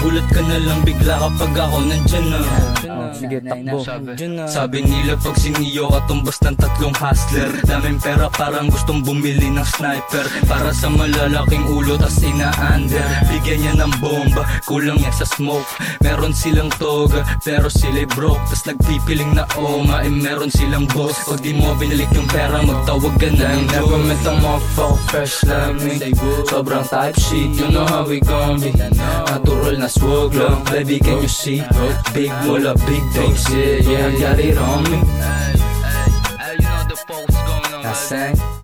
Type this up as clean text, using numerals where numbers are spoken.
Magugulat ka na lang bigla kapag ako nandyan na. Sige, takbo. Sabi nila pag siniyo katumbas ng 3 hustler. Daming pera parang gustong bumili ng sniper. Para sa malalaking ulo tas ina-under. Bigyan niya ng bomba, kulang yan sa smoke. Meron silang toga, pero sila'y broke. Tas nagpipiling na oma, meron silang boss. Pag di mo binalik yung pera, magtawag ka na ng never met a motherfucker fresh like me. Sobrang type shit, you know how we gon' be. Natural na swag lang, baby can you see? Big mula, big dogs, yeah, I got it on me. You know the folks going on.